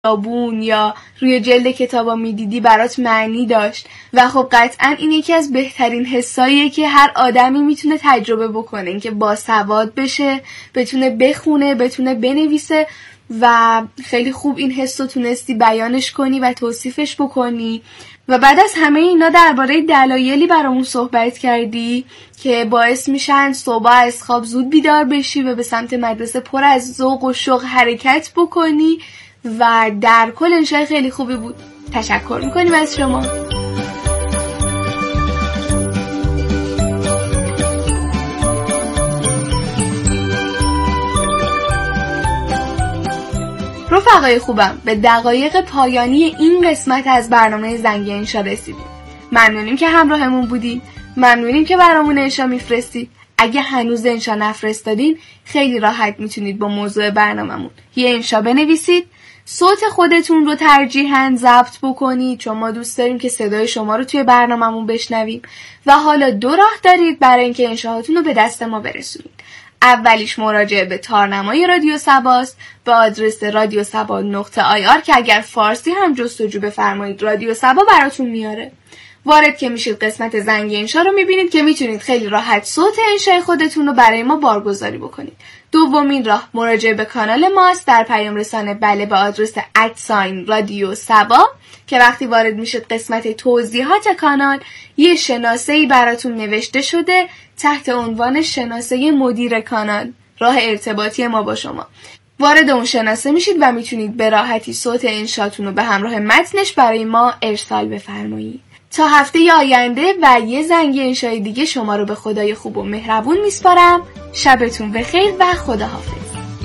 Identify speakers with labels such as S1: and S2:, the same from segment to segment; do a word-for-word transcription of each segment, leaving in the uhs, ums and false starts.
S1: خیابون یا روی جلد کتابا میدیدی برات معنی داشت و خب قطعا این یکی از بهترین حساییه که هر آدمی میتونه تجربه بکنه، اینکه باسواد بشه، بتونه بخونه، بتونه بنویسه و خیلی خوب این حس رو تونستی بیانش کنی و توصیفش بکنی. و بعد از همه اینا درباره دلایلی برامون صحبت کردی که باعث میشن صبح از خواب زود بیدار بشی و به سمت مدرسه پر از ذوق و شوق حرکت بکنی و در کل انشای خیلی خوبی بود. تشکر میکنیم از شما. رفقای خوبم، به دقایق پایانی این قسمت از برنامه زنگ انشا رسیدیم. ممنونیم که همراهمون بودین. ممنونیم که برامون انشا میفرستید. اگه هنوز انشا نفرستادین خیلی راحت میتونید با موضوع برنامه‌مون یه انشا بنویسید، صوت خودتون رو ترجیحاً ضبط بکنید چون ما دوست داریم که صدای شما رو توی برنامه‌مون بشنویم. و حالا دو راه دارید برای اینکه انشاهاتون رو به دست ما برسونید. اولیش مراجعه به تارنمای رادیو سباست به آدرس رادیو سبا نقطه آی آر که اگر فارسی هم جستجو بفرمایید رادیو سبا براتون میاره. وارد که میشید قسمت زنگ انشا رو میبینید که میتونید خیلی راحت صوت انشای خودتون رو برای ما بارگذاری بکنید. دومین راه مراجعه به کانال ماست در پیام رسانه بله به آدرس ادساین رادیو سبا که وقتی وارد میشید قسمت توضیحات کانال یه شناسه‌ای براتون نوشته شده تحت عنوان شناسه مدیر کانال، راه ارتباطی ما با شما. وارد اون شناسه میشید و میتونید به راحتی صوت انشاتون رو به همراه متنش برای ما ارسال بفرمایید. تا هفته آینده و یه زنگ انشای دیگه شما رو به خدای خوب و مهربون میسپارم. شبتون بخیر و خداحافظ.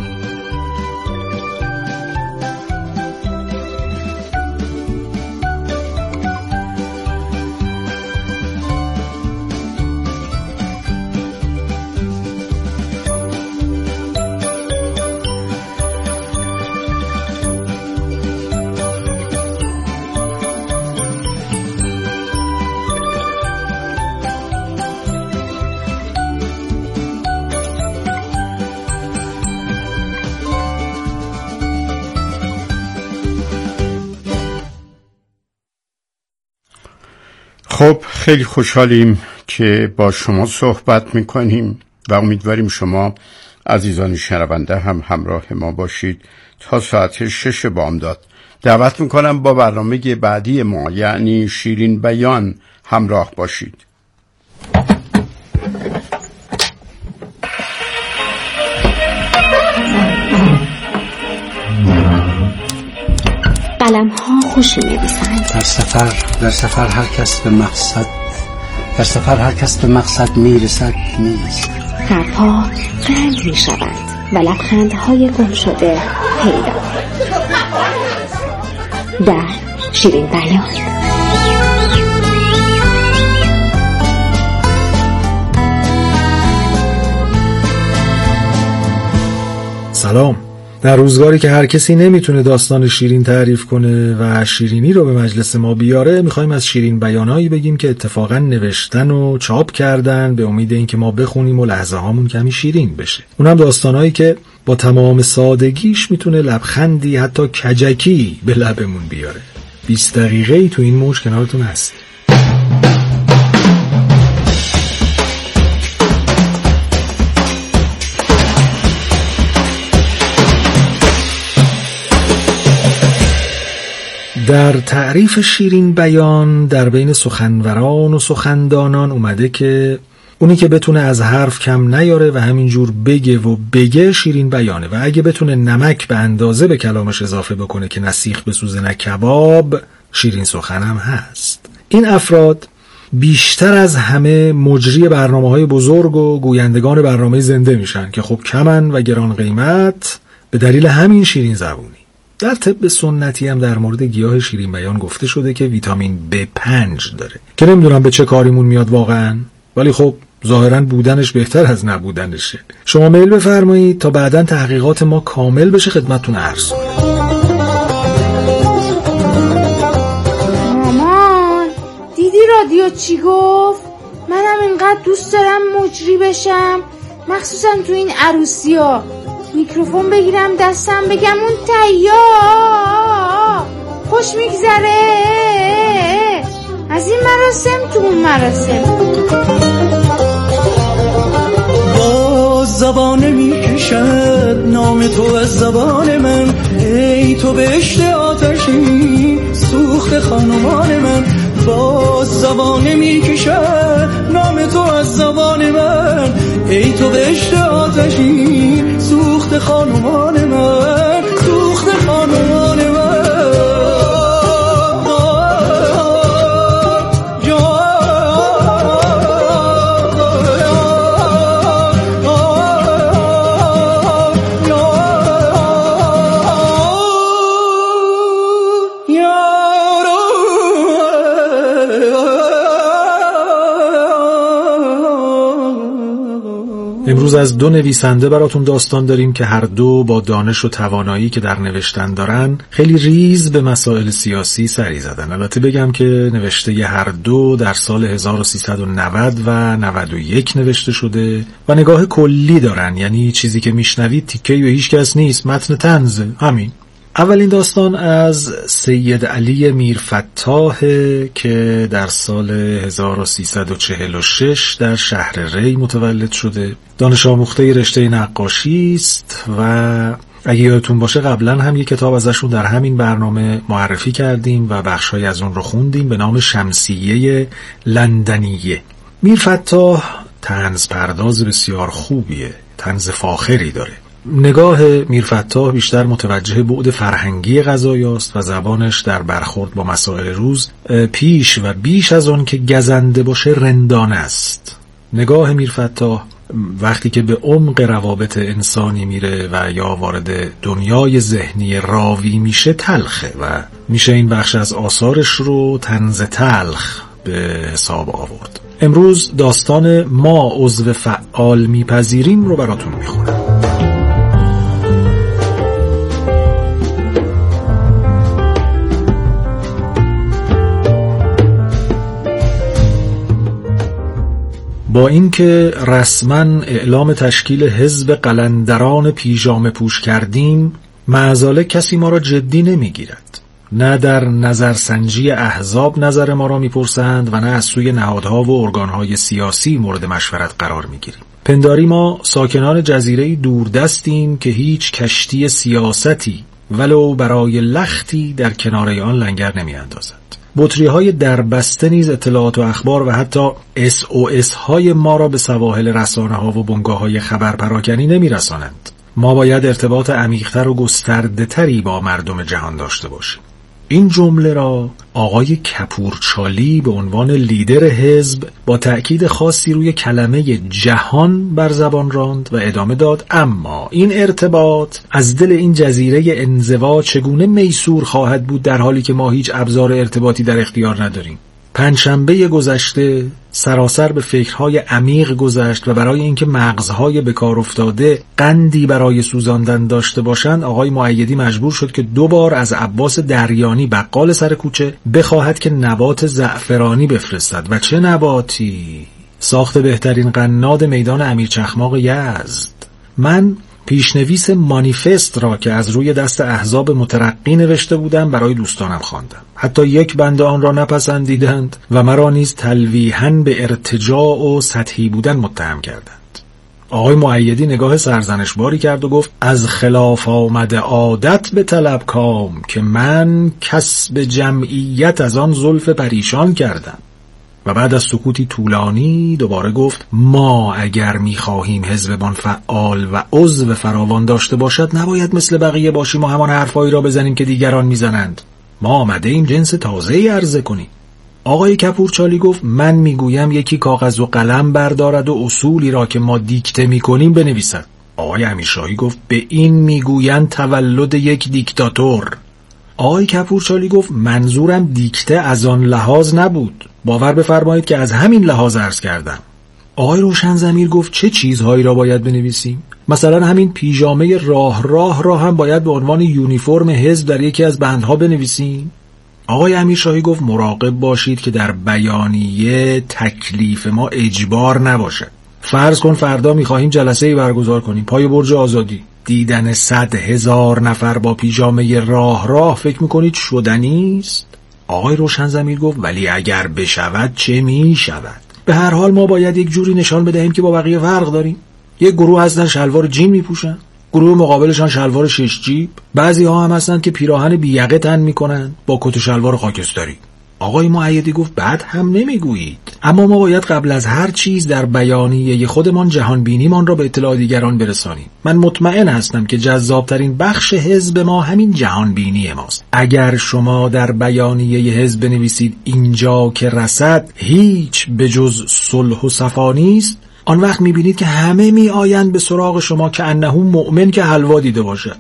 S2: خب خیلی خوشحالیم که با شما صحبت میکنیم و امیدواریم شما عزیزان شنونده هم همراه ما باشید تا ساعت شش بامداد. دعوت میکنم با برنامه بعدی ما یعنی شیرین بیان همراه باشید.
S3: قلم ها خوش می‌نویسند.
S4: در سفر در سفر هر کس به مقصد در سفر هر کس به مقصد میرسد میرسد.
S3: حرفها رنگ میشوند و لبخندهای گم شده پیدا. در شیرین بیان.
S5: سلام. در روزگاری که هر کسی نمیتونه داستان شیرین تعریف کنه و شیرینی رو به مجلس ما بیاره، میخوایم از شیرین بیانایی بگیم که اتفاقا نوشتن و چاپ کردن به امید اینکه ما بخونیم و لحظه هامون کمی شیرین بشه. اونم داستانایی که با تمام سادگیش میتونه لبخندی حتی کجکی به لبمون بیاره. بیست دقیقه ای تو این موج کنارتون هستیم. در تعریف شیرین بیان در بین سخنوران و سخندانان اومده که اونی که بتونه از حرف کم نیاره و همینجور بگه و بگه شیرین بیانه و اگه بتونه نمک به اندازه به کلامش اضافه بکنه که نه سیخ بسوزه نه کباب، شیرین سخن هم هست. این افراد بیشتر از همه مجری برنامه‌های بزرگ و گویندگان برنامه زنده میشن که خب کمن و گران قیمت به دلیل همین شیرین زبونی. در طب سنتی هم در مورد گیاه شیرین بیان گفته شده که ویتامین بی پنج داره که نمیدونم به چه کاریمون میاد واقعا، ولی خب ظاهرا بودنش بهتر از نبودنشه. شما میل بفرمایید تا بعداً تحقیقات ما کامل بشه خدمتتون عرض کنم.
S6: مامان دیدی رادیو چی گفت؟ منم اینقدر دوست دارم مجری بشم، مخصوصا تو این عروسی‌ها. میکروفون بگیرم دستم بگم اون تیار مراسم تو اون مراسم.
S7: باز زبانه میکشد نام تو از زبان من، ای تو بهشت آتشی سوخت خانمان من. باز زبانه میکشد نام تو از زبان من، ای تو بهشت آتشی سوخت خانمان من، سوخت خانمان من.
S5: امروز از دو نویسنده براتون داستان داریم که هر دو با دانش و توانایی که در نوشتن دارن خیلی ریز به مسائل سیاسی سری زدن. البته بگم که نوشته ی هر دو در سال هزار و سیصد و نود و نود و یک نوشته شده و نگاه کلی دارن، یعنی چیزی که میشنوید تیکه‌ای به هیچ کس نیست، متن طنزه همین. اولین داستان از سید علی میرفتاح که در سال هزار و سیصد و چهل و شش در شهر ری متولد شده. دانش آموخته رشته نقاشی است و اگه یادتون باشه قبلا هم یک کتاب ازشون در همین برنامه معرفی کردیم و بخشای از اون رو خوندیم به نام شمسیه لندنیه. میرفتاح طنز پرداز بسیار خوبیه، طنز فاخری داره. نگاه میرفتاح بیشتر متوجه بعد فرهنگی قضایاست و زبانش در برخورد با مسائل روز پیش و بیش از اون که گزنده باشه رندانه است. نگاه میرفتاح وقتی که به عمق روابط انسانی میره و یا وارد دنیای ذهنی راوی میشه تلخه و میشه این بخش از آثارش رو طنز تلخ به حساب آورد. امروز داستان ما عضو فعال میپذیریم رو براتون میخونم. با اینکه رسما اعلام تشکیل حزب قلندران پیژامه پوش کردیم، معزاله کسی ما را جدی نمیگیرد. نه در نظرسنجی احزاب نظر ما را میپرسند و نه از سوی نهادها و ارگانهای سیاسی مورد مشورت قرار میگیریم. پنداری ما ساکنان جزیره‌ای دوردستیم که هیچ کشتی سیاستی ولو برای لختی در کناره آن لنگر نمیاندازد. بطری های دربسته نیز اطلاعات و اخبار و حتی اس او اس های ما را به سواحل رسانه ها و بنگاه های خبر پراکنی نمی رسانند. ما باید ارتباط عمیق‌تر و گسترده تری با مردم جهان داشته باشیم. این جمله را آقای کپورچالی به عنوان لیدر حزب با تأکید خاصی روی کلمه جهان بر زبان راند و ادامه داد اما این ارتباط از دل این جزیره انزوا چگونه میسور خواهد بود در حالی که ما هیچ ابزار ارتباطی در اختیار نداریم. پنجشنبه گذشته سراسر به فکرهای عمیق گذشت و برای اینکه مغزهای بکار افتاده قندی برای سوزاندن داشته باشند آقای مؤیدی مجبور شد که دو بار از عباس دریانی بقال سر کوچه بخواهد که نبات زعفرانی بفرستد. و چه نباتی؟ ساخت بهترین قناد میدان امیر چخماق یزد. من پیشنویس مانیفست را که از روی دست احزاب مترقی نوشته بودم برای دوستانم خواندم. حتی یک بند آن را نپسندیدند و مرا نیز تلویحاً به ارتجاع و سطحی بودن متهم کردند. آقای مؤیدی نگاه سرزنشباری کرد و گفت از خلاف آمده عادت به طلب کام که من کسب جمعیت از آن زلف پریشان کردم. و بعد از سکوتی طولانی دوباره گفت ما اگر می‌خواهیم حزبمان فعال و عضو فراوان داشته باشد نباید مثل بقیه باشیم و همان حرفایی را بزنیم که دیگران میزنند. ما آمده ایم جنس تازه‌ای عرضه کنیم. آقای کپورچالی گفت من میگویم یکی کاغذ و قلم بردارد و اصولی را که ما دیکته میکنیم بنویسد. آقای امیرشاهی گفت به این میگویند تولد یک دیکتاتور. آقای کپورچالی گفت منظورم دیکته از آن لحاظ نبود. باور بفرمایید که از همین لحاظ عرض کردم. آقای روشنضمیر گفت چه چیزهایی را باید بنویسیم؟ مثلا همین پیژامه راه راه را هم باید به عنوان یونیفرم حزب در یکی از بندها بنویسیم؟ آقای امیرشاهی گفت مراقب باشید که در بیانیه تکلیف ما اجبار نباشد. فرض کن فردا می‌خواهیم جلسه‌ای برگزار کنیم پای برج آزادی. دیدن صد هزار نفر با پیژامه راه راه فکر می‌کنید شدنی است؟ آقای روشنضمیر گفت ولی اگر بشود چه می شود؟ به هر حال ما باید یک جوری نشان بدهیم که با بقیه فرق داریم. یک گروه هستن شلوار جین میپوشن، گروه مقابلشان شلوار شش جیب، بعضی ها هم هستن که پیراهن بی یقه تن میکنن با کت و شلوار خاکستری. آقای مؤیدی گفت بعد هم نمیگویید، اما ما باید قبل از هر چیز در بیانیه خودمان جهان بینیمان را به اطلاع دیگران برسانیم. من مطمئن هستم که جذابترین بخش حزب ما همین جهان بینی ماست. اگر شما در بیانیه حزب بنویسید اینجا که رسد هیچ به جز صلح و صفا نیست، آن وقت میبینید که همه میآیند به سراغ شما که انه مؤمن که حلوا دیده باشد.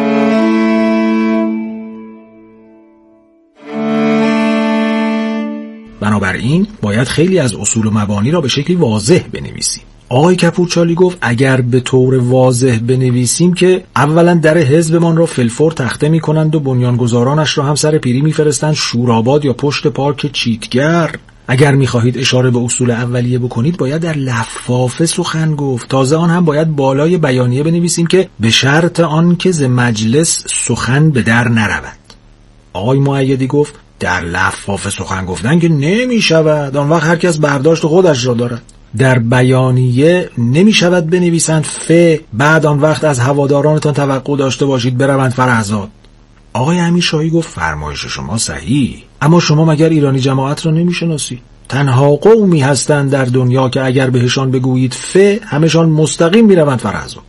S5: بنابراین باید خیلی از اصول و مبانی را به شکلی واضح بنویسیم. آقای کپورچالی گفت اگر به طور واضح بنویسیم که اولا در حزبمان را فلفور تخته می کنند و بنیانگذارانش را هم سر پیری می فرستند شوراباد یا پشت پارک چیتگر. اگر می خواهید اشاره به اصول اولیه بکنید باید در لفافه سخن گفت. تازه آن هم باید بالای بیانیه بنویسیم که به شرط آن که ز مجلس سخن به در نرود. آقای مؤیدی گفت در لفافه سخن گفتن که نمی شود، آن وقت هر کس برداشت خودش را دارد. در بیانیه نمی شود بنویسند ف بعد آن وقت از هوادارانتان توقع داشته باشید بروند فرهزاد. آقای امیرشاهی گفت فرمایش شما صحیح، اما شما مگر ایرانی جماعت را نمی شناسی؟ تنها قومی هستند در دنیا که اگر بهشان بگویید ف همشان مستقیم می روند فرهزاد.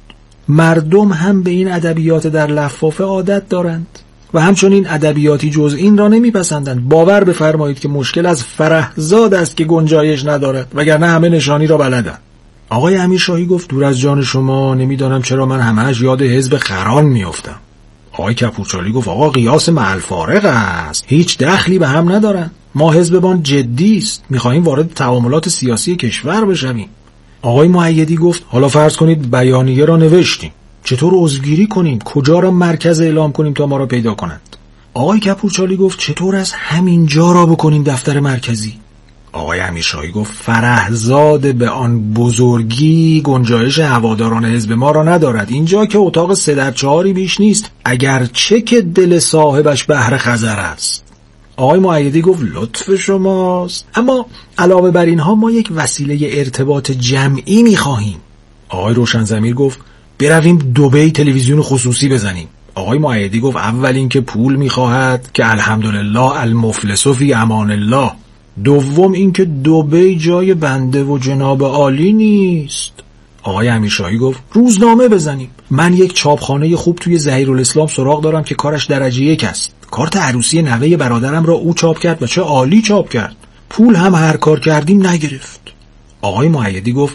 S5: مردم هم به این ادبیات در لفافه عادت دارند و همچنین ادبیاتی جز این را نمیپسندند. باور بفرمایید که مشکل از فرهزاد است که گنجایش ندارد، وگرنه همه نشانی را بلدند. آقای امیرشاهی گفت دور از جان شما، نمیدانم چرا من همه‌اش یاد حزب خران میافتم. آقای کپورچالی گفت آقا قیاس مع الفارق است، هیچ دخلی به هم ندارند. ما حزبمان جدی است، میخواهیم وارد تعاملات سیاسی کشور بشویم. آقای مؤیدی گفت حالا فرض کنید بیانیه را نوشتیم، چطور عضوگیری کنیم؟ کجا را مرکز اعلام کنیم تا ما را پیدا کنند؟ آقای کپورچالی گفت چطور از همین جا را بکنیم دفتر مرکزی؟ آقای امیرشاهی گفت فرهزاد به آن بزرگی گنجایش هواداران حزب ما را ندارد. اینجا که اتاق سه در چهاری بیش نیست، اگر چه که دل صاحبش بحر خزر است. آقای مؤیدی گفت لطف شماست، اما علاوه بر اینها ما یک وسیله ارتباط جمعی می‌خواهیم. آقای روشنضمیر گفت برویم دبی تلویزیون خصوصی بزنیم. آقای مؤیدی گفت اول این که پول میخواهد که الحمدلله المفلس فی امان الله، دوم این که دبی جای بنده و جناب عالی نیست. آقای امیرشاهی گفت روزنامه بزنیم. من یک چاپخانه خوب توی ظهیرالاسلام سراغ دارم که کارش درجه یک است. کارت عروسی نوه برادرم را او چاپ کرد و چه عالی چاپ کرد. پول هم هر کار کردیم نگرفت. آقای مؤیدی گفت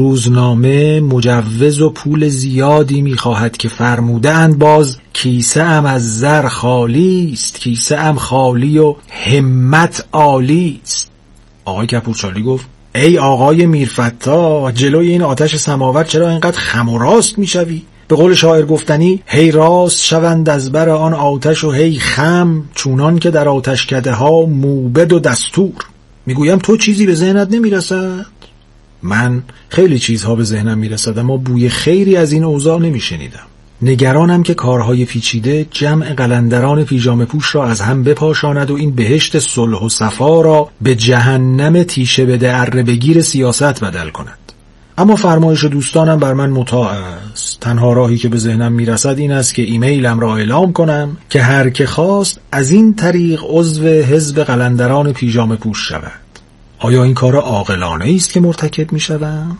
S5: روزنامه مجوز و پول زیادی میخواهد که فرمودند باز کیسه ام از زر خالی است، کیسه ام خالی و همت عالی است. آقای کپورچالی گفت ای آقای میرفتاح، جلوی این آتش سماور چرا اینقدر خم و راست میشوی؟ به قول شاعر گفتنی هی راست شوند از بر آن آتش و هی خم، چونان که در آتشکده ها موبد و دستور. میگویم تو چیزی به ذهنت نمیرسد؟ من خیلی چیزها به ذهنم میرسد، اما بوی خیری از این اوضاع نمیشنیدم. نگرانم که کارهای پیچیده جمع قلندران پیژامه پوش را از هم بپاشاند و این بهشت صلح و صفا را به جهنم تیشه بده اره بگیر سیاست بدل کند. اما فرمایش دوستانم بر من مطاع است. تنها راهی که به ذهنم میرسد این است که ایمیلم را اعلام کنم که هر که خواست از این طریق عضو حزب قلندران پیژامه پوش شود. آیا این کار عاقلانه است که مرتکب میشوم؟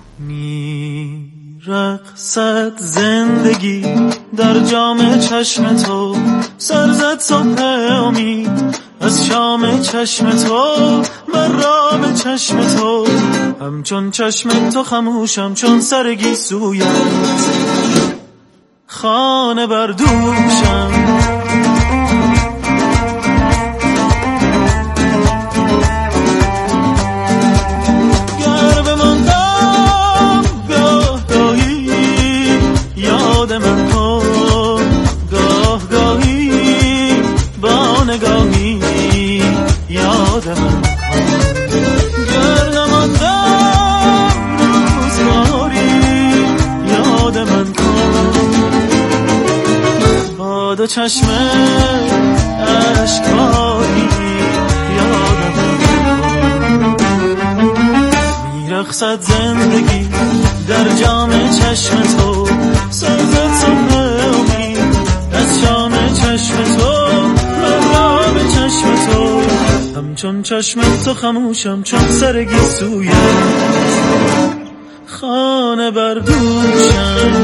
S7: رقصد زندگی در جام چشم تو، سرزد صبح امید از شام چشم تو، من رام چشم تو همچون چشم تو خموشم، چون سرگی سویت خانه بردوشم. دو چشم اشکاری مقصد زندگی در جام چشم تو، سرزد صبح امید از شام چشم تو، مرام چشم تو، همچون چشم تو خموشم چون سرگی سویت خانه بردوشم.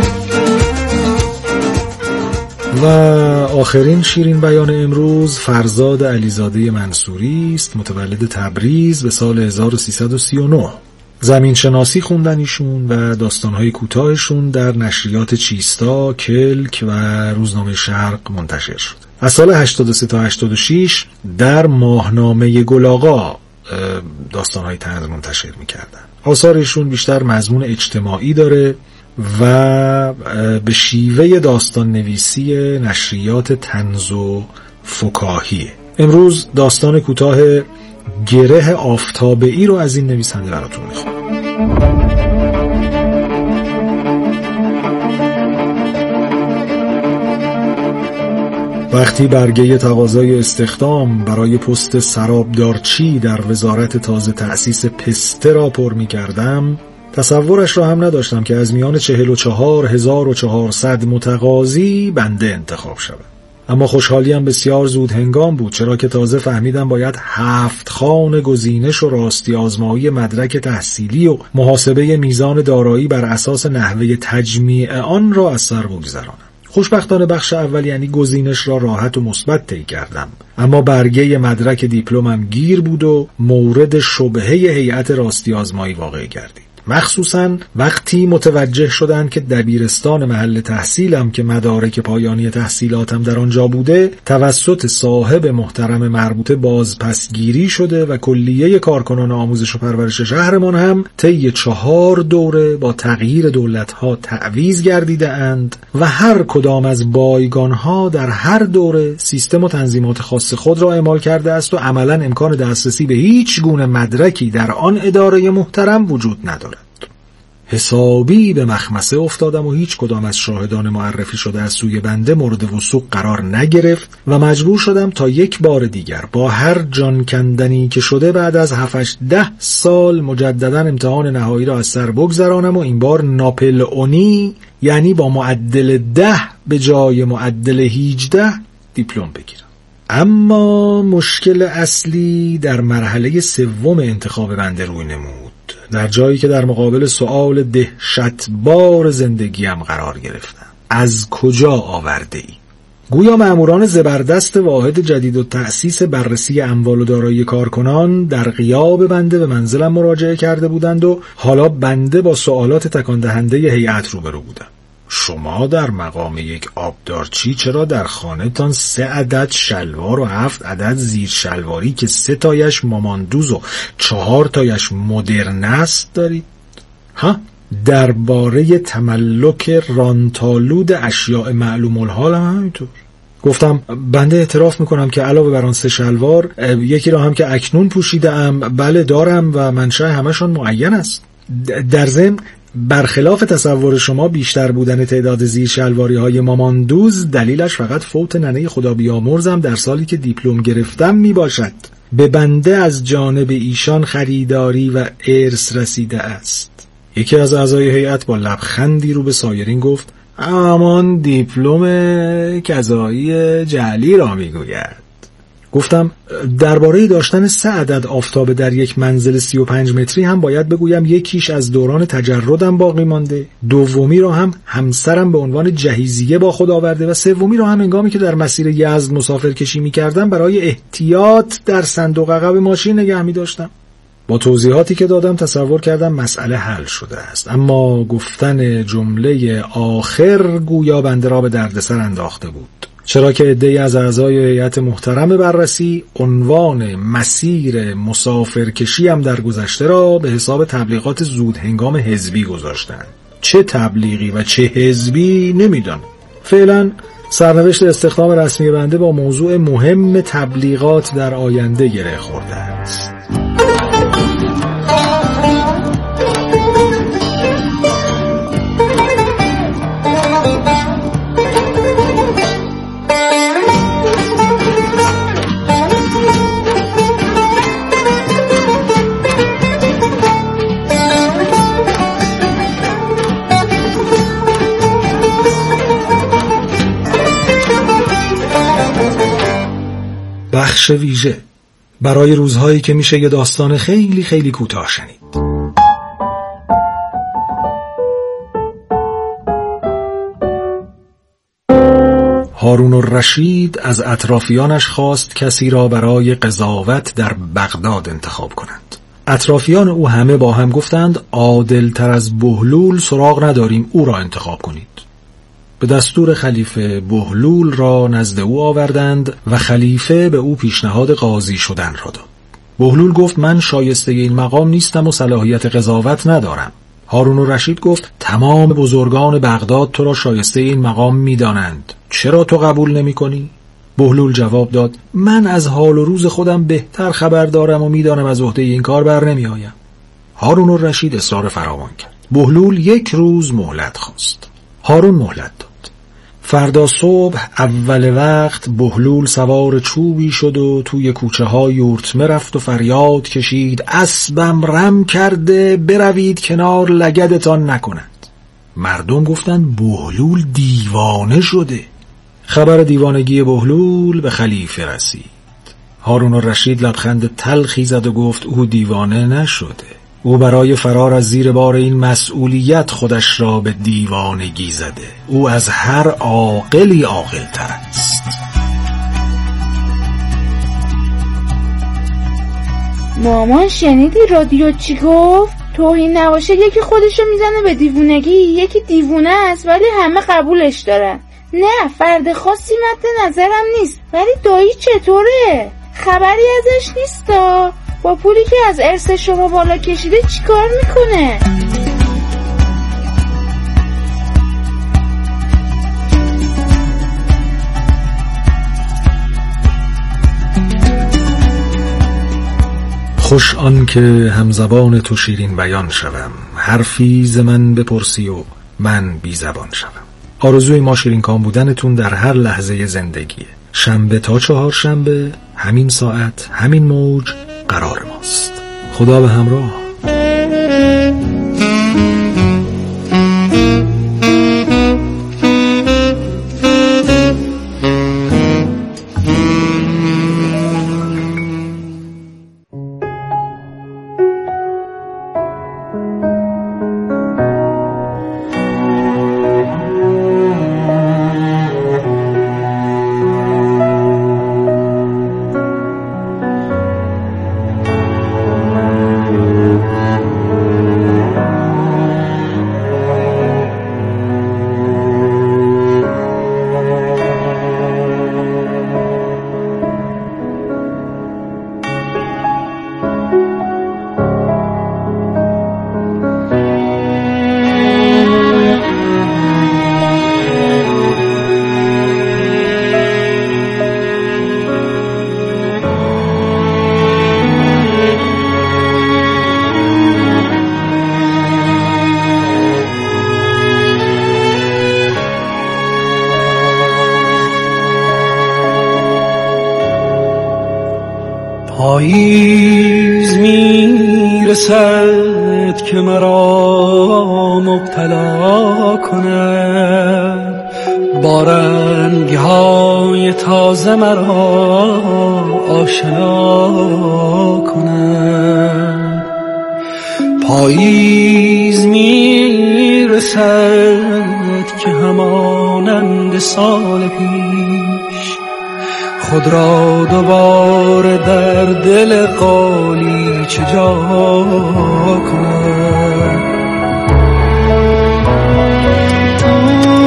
S5: و آخرین شیرین بیان امروز فرزاد علیزاده منصوری است، متولد تبریز به سال هزار و سیصد و سی و نه. زمین شناسی خوندن ایشون و داستانهای کوتاهشون در نشریات چیستا، کلک و روزنامه شرق منتشر شد. از سال هشتاد و سه تا هشتاد و شش در ماهنامه گلاغا داستانهای طنز منتشر می‌کردن. آثارشون بیشتر مضمون اجتماعی داره و به شیوه داستان نویسی نشریات طنز و فکاهیه. امروز داستان کوتاه گره آفتابه‌ای رو از این نویسنده براتون میخونم. وقتی برگه تقاضای استخدام برای پست سرابدارچی در وزارت تازه تأسیس پسته را پر می کردم، تصورش را هم نداشتم که از میان چهل و چهار هزار و چهارصد متقاضی بنده انتخاب شود. اما خوشحالیم بسیار زود هنگام بود، چرا که تازه فهمیدم باید هفت خوان گزینش و راستی آزمایی مدرک تحصیلی و محاسبه میزان دارایی بر اساس نحوه تجمیع آن را از سر بگذرانم. خوشبختانه بخش اول یعنی گزینش را راحت و مثبت طی کردم، اما برگه مدرک دیپلمم گیر بود و مورد شبهه هیئت راستی آزمایی واقع گردید. مخصوصاً وقتی متوجه شدند که دبیرستان محل تحصیلم که مدارک پایانی تحصیلاتم در آنجا بوده توسط صاحب محترم مربوطه بازپسگیری شده و کلیه کارکنان آموزش و پرورش شهرمان هم طی چهار دوره با تغییر دولت‌ها تعویض گردیده اند و هر کدام از بایگان‌ها در هر دوره سیستم و تنظیمات خاص خود را اعمال کرده است و عملاً امکان دسترسی به هیچ گونه مدرکی در آن اداره محترم وجود ندارد. حسابی به مخمسه افتادم و هیچ کدام از شاهدان معرفی شده از سوی بنده مورد وثوق قرار نگرفت و مجبور شدم تا یک بار دیگر با هر جان کندنی که شده بعد از هفت ده سال مجددا امتحان نهایی را از سر بگذرانم و این بار ناپل اونی یعنی با معدل ده به جای معدل هجده دیپلم بگیرم. اما مشکل اصلی در مرحله سوم انتخاب بنده روی نمود، در جایی که در مقابل سؤال دهشتبار زندگیم قرار گرفتم: از کجا آورده ای؟ گویا مأموران زبردست واحد جدید و تأسیس بررسی اموال و دارایی کارکنان در غیاب بنده به منزلم مراجعه کرده بودند و حالا بنده با سوالات تکان دهنده هیئت روبرو بودم. شما در مقام یک آبدارچی چرا در خانه تان سه عدد شلوار و هفت عدد زیر شلواری که سه تایش ماماندوز و چهار تایش مدرن است دارید؟ ها؟ درباره تملک رانتالود اشیاء معلوم الحال هم همینطور. گفتم بنده اعتراف میکنم که علاوه بر آن سه شلوار یکی را هم که اکنون پوشیدم بله دارم و منشأ همشان معین است. در ضمن برخلاف تصور شما بیشتر بودن تعداد زیر شلواری های ماماندوز دلیلش فقط فوت ننه خدا بیامرزم در سالی که دیپلم گرفتم می باشد. به بنده از جانب ایشان خریداری و ارث رسیده است. یکی از اعضای هیئت با لبخندی رو به سایرین گفت: امان دیپلم کذایی جعلی را می گوید. گفتم درباره داشتن سه عدد آفتابه در یک منزل سی و پنج متری هم باید بگویم یکیش از دوران تجردم باقی مانده، دومی را هم همسرم به عنوان جهیزیه با خود آورده و سومی را هم هنگامی که در مسیر یزد مسافر کشی می کردم برای احتیاط در صندوق عقب ماشین نگه می داشتم. با توضیحاتی که دادم تصور کردم مسئله حل شده است، اما گفتن جمله آخر گویا بنده را به دردسر انداخته بود، چرا که عده‌ای از اعضای هیئت محترم بررسی عنوان مسیر مسافرکشی هم در گذشته را به حساب تبلیغات زود هنگام حزبی گذاشتند. چه تبلیغی و چه حزبی نمیدانم. فعلا سرنوشت استخدام رسمی بنده با موضوع مهم تبلیغات در آینده گره خورده است. بخش ویژه برای روزهایی که میشه یه داستان خیلی خیلی کوتاه شنید. هارون الرشید از اطرافیانش خواست کسی را برای قضاوت در بغداد انتخاب کنند. اطرافیان او همه با هم گفتند عادل تر از بهلول سراغ نداریم، او را انتخاب کنید. به دستور خلیفه بهلول را نزد او آوردند و خلیفه به او پیشنهاد قاضی شدن را داد. بهلول گفت من شایسته این مقام نیستم و صلاحیت قضاوت ندارم. هارون الرشید گفت تمام بزرگان بغداد تو را شایسته این مقام می‌دانند، چرا تو قبول نمی‌کنی؟ بهلول جواب داد من از حال و روز خودم بهتر خبر دارم و می‌دانم از عهده این کار بر نمی‌آیم. هارون الرشید اصرار فراوان کرد. بهلول یک روز مهلت خواست. هارون مهلت داد. فردا صبح اول وقت بهلول سوار چوبی شد و توی کوچه های یورتمه رفت و فریاد کشید اسبم رم کرده، بروید کنار لگدتان نکند. مردم گفتند بهلول دیوانه شده. خبر دیوانگی بهلول به خلیفه رسید. هارون الرشید لبخند تلخی زد و گفت او دیوانه نشده، او برای فرار از زیر بار این مسئولیت خودش را به دیوانگی زده. او از هر عاقلی عاقل‌تر است.
S6: مامان شنیدی رادیو چی گفت؟ توهین نباشه یکی خودشو میزنه به دیوونگی، یکی دیوونه است ولی همه قبولش دارن. نه فرد خاصی مد نظرم نیست، ولی دایی چطوره؟ خبری ازش نیستا؟ با پولی که از ارث شما بالا کشیده چیکار میکنه؟
S5: خوش آن که همزبان تو شیرین بیان شوم، حرفی ز من بپرسی و من بی زبان شوم. آرزوی ما شیرین کام بودنتون در هر لحظه زندگیه. شنبه تا چهار شنبه همین ساعت همین موج قرار ماست. خدا به همراه.
S7: پاییز میرسد که مرا مبتلا کند، با رنگ‌های تازه مرا آشنا کند. پاییز میرسد که همانند سال پیش خود را دوباره در دل قالیچه جا کند. او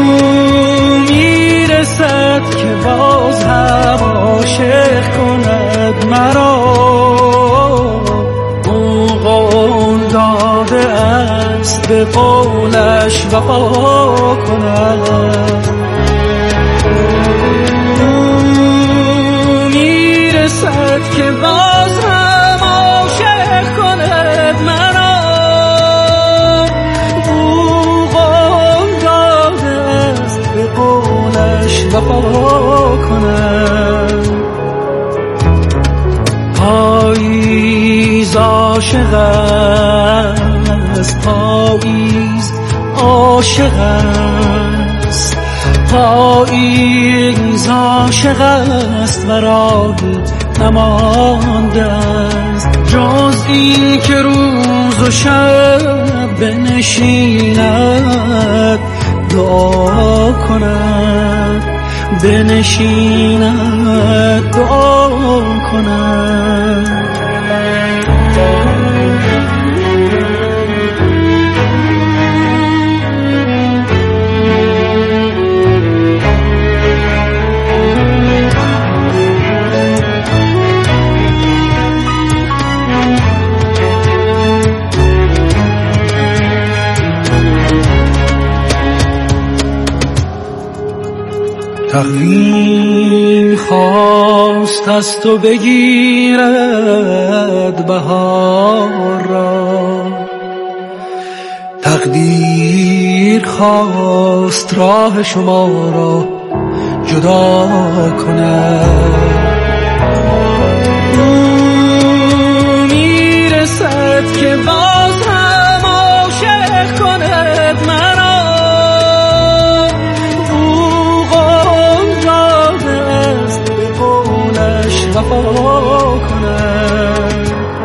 S7: میرسد که باز هم عاشق کند مرا، او قول داده است به قولش وفا کند. میرسد که باز هم عاشق کند مرا، او قول داده است به قولش وفا کند. پاییز عاشق است، پاییز عاشق است، پاییز عاشق است و راهی نمانده است جز این که روز و شب بنشیند دعا کند بنشیند دعا کند. تقدیر خواست از تو بگیرد بهار را تقدیر خواست راه شما را جدا کند او میرسد که باز هم عاشق کند مرا وفا کنم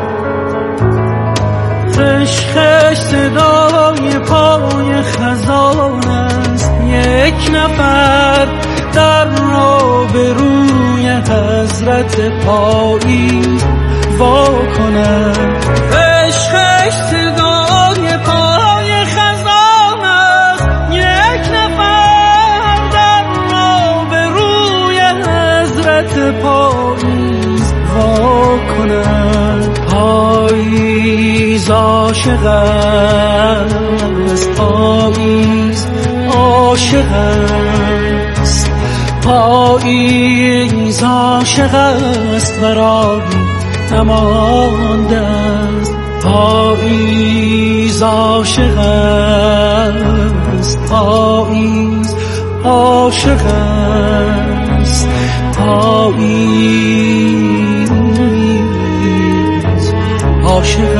S7: خش خش صدای پای خزان است یک نفر در را به روی حضرت پاییز وا کنم خش خش صدای پای خزان است یک نفر در را به روی حضرت پاییز وا کنند. پاییز عاشق است پاییز عاشق است پاییز عاشق است و راهی نمانده است پاییز عاشق است پاییز عاشق است پاییز عاشق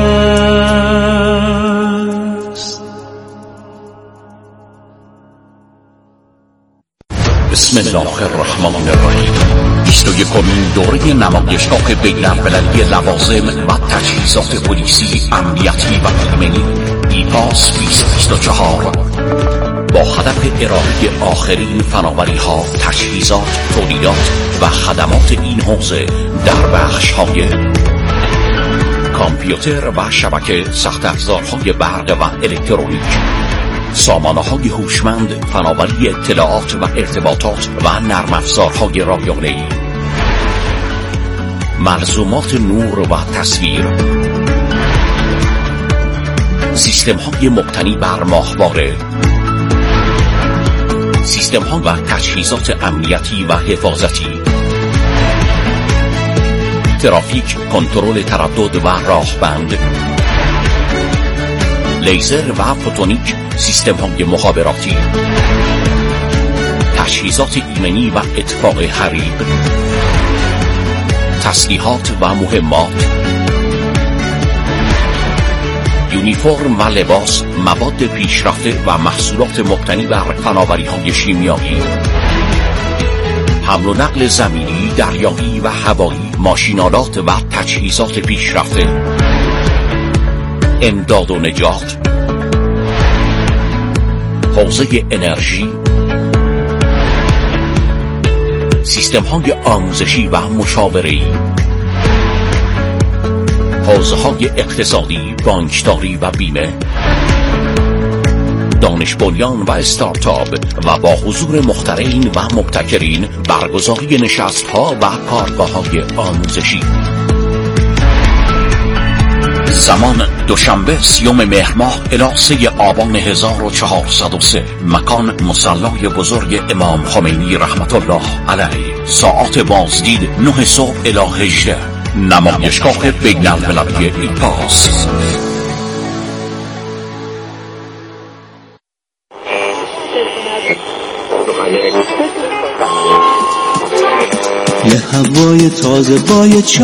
S7: است.
S2: بسم الله الرحمن الرحیم. بیست و یکمین دوره نمایشگاه بین‌المللی لوازم و تجهیزات پلیسی، امنیتی و ایمنی ایپاس بیست بیست و چهار با هدف ارائه آخرین فناوری‌ها، تجهیزات، تولیدات و خدمات این حوزه در بخش‌های کامپیوتر و شبکه، سخت افزارهای برق و الکترونیک، سامانه‌های هوشمند، فناوری اطلاعات و ارتباطات و نرم افزارهای رایانه‌ای، ملزومات نور و تصویر، سیستم‌های مبتنی بر ماهواره، سیستم‌ها و تجهیزات امنیتی و حفاظتی، ترافیک، کنترل تردد و راهبند، لیزر و فوتونیک، سیستم‌های مخابراتی، تجهیزات ایمنی و اطفاء حریق، تسلیحات و مهمات، یونیفرم و لباس، مواد پیشرفته و محصولات مبتنی بر فناوری‌های شیمیایی، حمل و نقل زمینی، دریایی و هوایی، ماشینالات و تجهیزات پیشرفته، امداد و نجات، حوزه انرژی، سیستم‌های آموزشی و مشاوره‌ای، حوزه‌های اقتصادی، بانکداری و بیمه، دانش بنیان و استارتاپ و با حضور مخترعین و مبتکرین برگزاری نشست‌ها و کارگاه‌های آموزشی. زمان دوشنبه سیوم مهر ماه الی سه آبان هزار و چهارصد و سه. مکان مصلی بزرگ امام خمینی رحمت الله علیه. ساعات بازدید نه صبح الی هجده. نمایشگاه بین‌المللی ایپاس.
S7: یه هوای تازه با یه